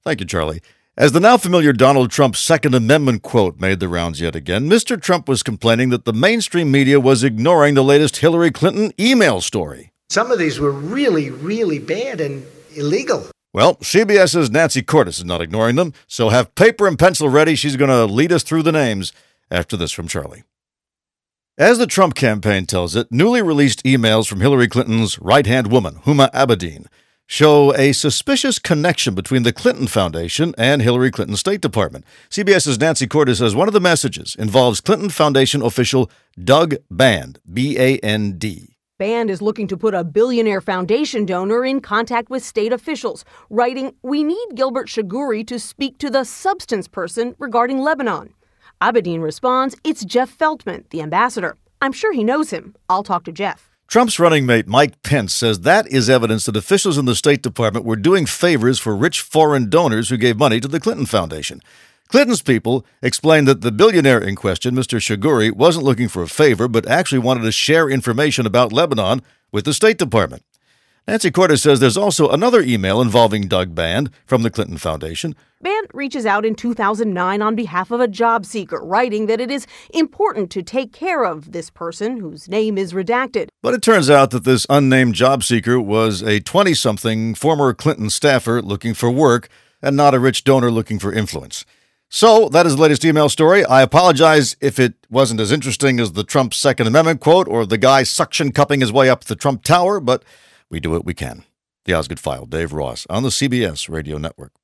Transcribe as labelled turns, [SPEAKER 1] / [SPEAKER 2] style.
[SPEAKER 1] Thank you, Charlie. As the now familiar Donald Trump Second Amendment quote made the rounds yet again, Mr. Trump was complaining that the mainstream media was ignoring the latest Hillary Clinton email story.
[SPEAKER 2] Some of these were really, really bad and illegal.
[SPEAKER 1] Well, CBS's Nancy Cordes is not ignoring them, so have paper and pencil ready. She's going to lead us through the names after this from Charlie. As the Trump campaign tells it, newly released emails from Hillary Clinton's right-hand woman, Huma Abedin, show a suspicious connection between the Clinton Foundation and Hillary Clinton's State Department. CBS's Nancy Cordes says one of the messages involves Clinton Foundation official Doug Band, B-A-N-D.
[SPEAKER 3] Band is looking to put a billionaire foundation donor in contact with state officials, writing, "We need Gilbert Chagoury to speak to the substance person regarding Lebanon." Abedin responds, "It's Jeff Feltman, the ambassador. I'm sure he knows him. I'll talk to Jeff."
[SPEAKER 1] Trump's running mate Mike Pence says that is evidence that officials in the State Department were doing favors for rich foreign donors who gave money to the Clinton Foundation. Clinton's people explained that the billionaire in question, Mr. Chagoury, wasn't looking for a favor, but actually wanted to share information about Lebanon with the State Department. Nancy Cordes says there's also another email involving Doug Band from the Clinton Foundation.
[SPEAKER 3] Band reaches out in 2009 on behalf of a job seeker, writing that it is important to take care of this person whose name is redacted.
[SPEAKER 1] But it turns out that this unnamed job seeker was a 20-something former Clinton staffer looking for work and not a rich donor looking for influence. So that is the latest email story. I apologize if it wasn't as interesting as the Trump Second Amendment quote or the guy suction cupping his way up the Trump Tower, but we do what we can. The Osgood File, Dave Ross, on the CBS Radio Network.